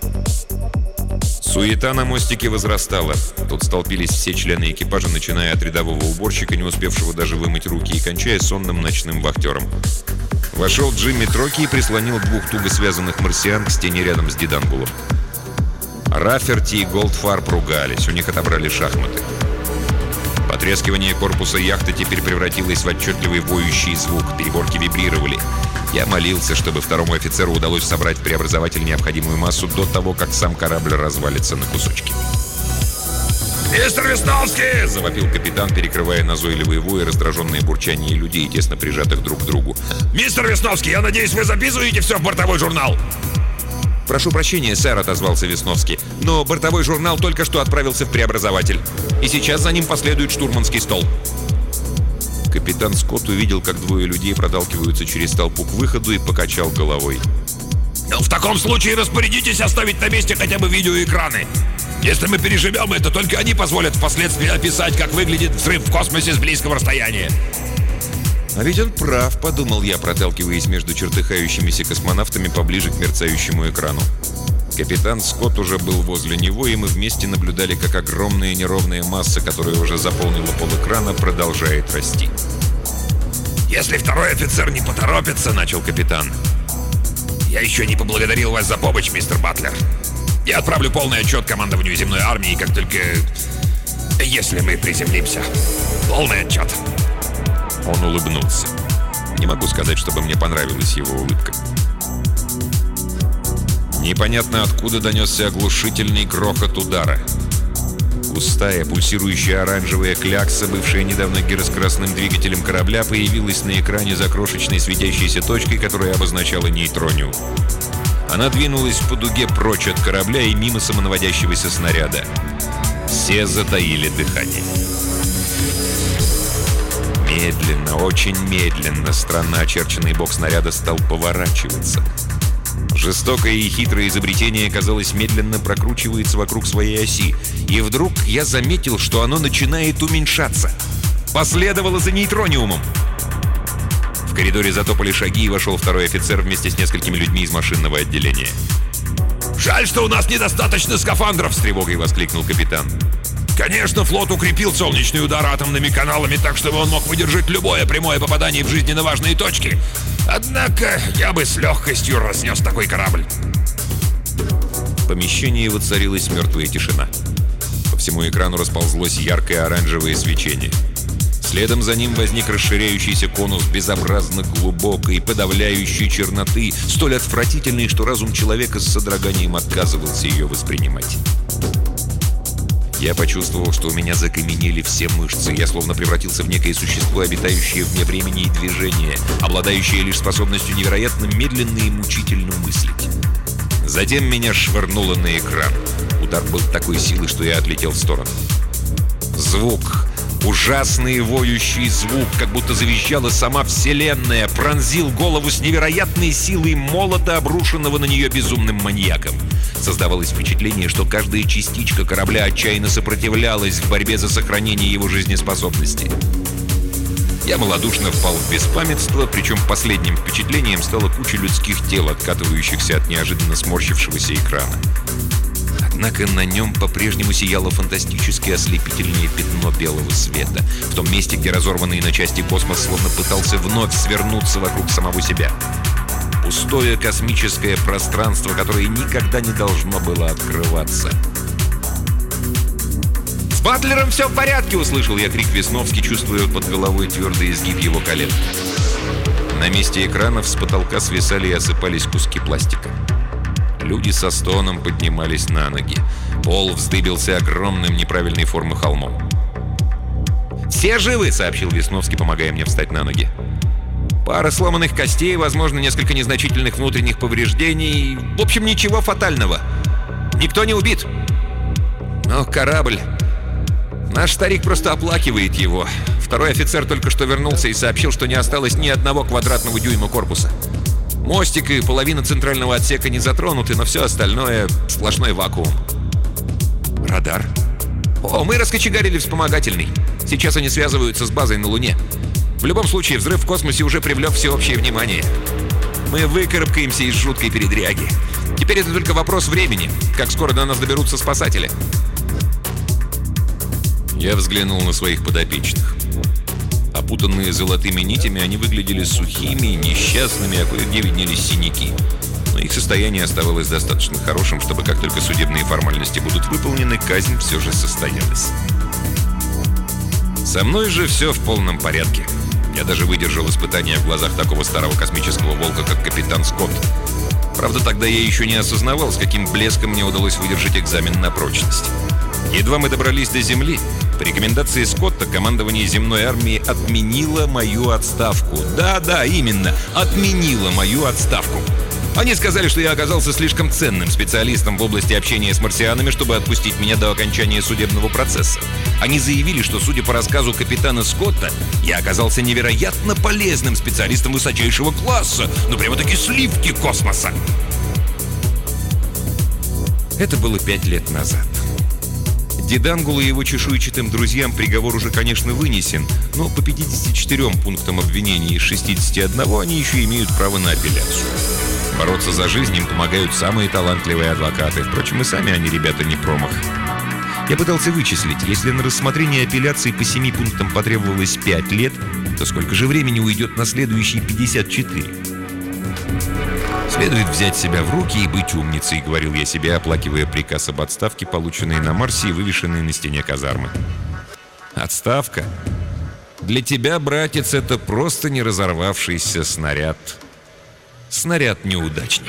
Суета на мостике возрастала. Тут столпились все члены экипажа, начиная от рядового уборщика, не успевшего даже вымыть руки, и кончая сонным ночным вахтером. Вошел Джимми Троки и прислонил 2 туго связанных марсиан к стене рядом с Дидангулом. Рафферти и Голдфарб ругались, у них отобрали шахматы. Потрескивание корпуса яхты теперь превратилось в отчетливый воющий звук, переборки вибрировали. Я молился, чтобы второму офицеру удалось собрать в преобразователь необходимую массу до того, как сам корабль развалится на кусочки. «Мистер Весновский!» — завопил капитан, перекрывая назойливые вои, раздраженные бурчание людей, тесно прижатых друг к другу. «Мистер Весновский, я надеюсь, вы записываете все в бортовой журнал?» «Прошу прощения, сэр», — отозвался Весновский, «но бортовой журнал только что отправился в преобразователь, и сейчас за ним последует штурманский стол». Капитан Скотт увидел, как 2 людей проталкиваются через толпу к выходу, и покачал головой. «Ну, в таком случае распорядитесь оставить на месте хотя бы видеоэкраны. Если мы переживем это, только они позволят впоследствии описать, как выглядит взрыв в космосе с близкого расстояния». «А ведь он прав», — подумал я, проталкиваясь между чертыхающимися космонавтами поближе к мерцающему экрану. Капитан Скотт уже был возле него, и мы вместе наблюдали, как огромная неровная масса, которая уже заполнила полэкрана, продолжает расти. «Если второй офицер не поторопится», — начал капитан. «Я еще не поблагодарил вас за помощь, мистер Батлер. Я отправлю полный отчет командованию земной армии, как только... если мы приземлимся. Полный отчет». Он улыбнулся. Не могу сказать, чтобы мне понравилась его улыбка. Непонятно откуда донесся оглушительный грохот удара. Густая, пульсирующая оранжевая клякса, бывшая недавно гироскоростным двигателем корабля, появилась на экране за крошечной светящейся точкой, которая обозначала нейтрониум. Она двинулась по дуге прочь от корабля и мимо самонаводящегося снаряда. Все затаили дыхание. Медленно, очень медленно, странно очерченный бок снаряда стал поворачиваться. Жестокое и хитрое изобретение, казалось, медленно прокручивается вокруг своей оси. И вдруг я заметил, что оно начинает уменьшаться. Последовало за нейтрониумом. В коридоре затопали шаги, и вошел второй офицер вместе с несколькими людьми из машинного отделения. «Жаль, что у нас недостаточно скафандров!» — с тревогой воскликнул капитан. «Конечно, флот укрепил солнечный удар атомными каналами так, чтобы он мог выдержать любое прямое попадание в жизненно важные точки. Однако я бы с легкостью разнес такой корабль». В помещении воцарилась мертвая тишина. По всему экрану расползлось яркое оранжевое свечение. Следом за ним возник расширяющийся конус безобразно глубокой, подавляющей черноты, столь отвратительной, что разум человека с содроганием отказывался ее воспринимать. Я почувствовал, что у меня закаменели все мышцы. Я словно превратился в некое существо, обитающее вне времени и движения, обладающее лишь способностью невероятно медленно и мучительно мыслить. Затем меня швырнуло на экран. Удар был такой силы, что я отлетел в сторону. Звук, ужасный воющий звук, как будто завизжала сама Вселенная, пронзил голову с невероятной силой молота, обрушенного на нее безумным маньяком. Создавалось впечатление, что каждая частичка корабля отчаянно сопротивлялась в борьбе за сохранение его жизнеспособности. Я малодушно впал в беспамятство, причем последним впечатлением стала куча людских тел, откатывающихся от неожиданно сморщившегося экрана. Однако на нем по-прежнему сияло фантастически ослепительное пятно белого света, в том месте, где разорванный на части космос словно пытался вновь свернуться вокруг самого себя. Пустое космическое пространство, которое никогда не должно было открываться. «С Батлером все в порядке!» — услышал я крик Весновский, чувствуя под головой твердый изгиб его колен. На месте экранов с потолка свисали и осыпались куски пластика. Люди со стоном поднимались на ноги. Пол вздыбился огромным неправильной формы холмом. «Все живы», — сообщил Весновский, помогая мне встать на ноги. «Пара сломанных костей, возможно, несколько незначительных внутренних повреждений. В общем, ничего фатального. Никто не убит. Но корабль... Наш старик просто оплакивает его. Второй офицер только что вернулся и сообщил, что не осталось ни одного квадратного дюйма корпуса. Мостик и половина центрального отсека не затронуты, но все остальное — сплошной вакуум». «Радар?» «О, мы раскочегарили вспомогательный. Сейчас они связываются с базой на Луне. В любом случае, взрыв в космосе уже привлек всеобщее внимание. Мы выкарабкаемся из жуткой передряги. Теперь это только вопрос времени, как скоро до нас доберутся спасатели». Я взглянул на своих подопечных. Опутанные золотыми нитями, они выглядели сухими, несчастными, а кое-где виднелись синяки. Но их состояние оставалось достаточно хорошим, чтобы как только судебные формальности будут выполнены, казнь все же состоялась. Со мной же все в полном порядке. Я даже выдержал испытания в глазах такого старого космического волка, как капитан Скотт. Правда, тогда я еще не осознавал, с каким блеском мне удалось выдержать экзамен на прочность. Едва мы добрались до Земли, по рекомендации Скотта командование земной армии отменило мою отставку. Да, именно, отменило мою отставку. Они сказали, что я оказался слишком ценным специалистом в области общения с марсианами, чтобы отпустить меня до окончания судебного процесса. Они заявили, что, судя по рассказу капитана Скотта, я оказался невероятно полезным специалистом высочайшего класса, но прямо-таки сливки космоса. Это было 5 лет назад. Дидангулу и его чешуйчатым друзьям приговор уже, конечно, вынесен, но по 54 пунктам обвинений из 61 они еще имеют право на апелляцию. Бороться за жизнь им помогают самые талантливые адвокаты. Впрочем, и сами они, ребята, не промах. Я пытался вычислить, если на рассмотрение апелляции по 7 пунктам потребовалось 5 лет, то сколько же времени уйдет на следующие 54? «Следует взять себя в руки и быть умницей», — говорил я себе, оплакивая приказ об отставке, полученный на Марсе и вывешенный на стене казармы. «Отставка? Для тебя, братец, это просто не разорвавшийся снаряд. Снаряд-неудачник».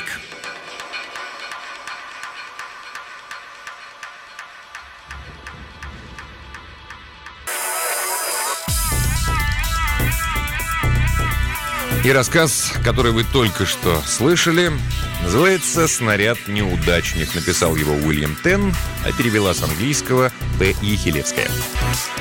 И рассказ, который вы только что слышали, называется «Снаряд-неудачник». Написал его Уильям Тен, а перевела с английского П. Ехелевская.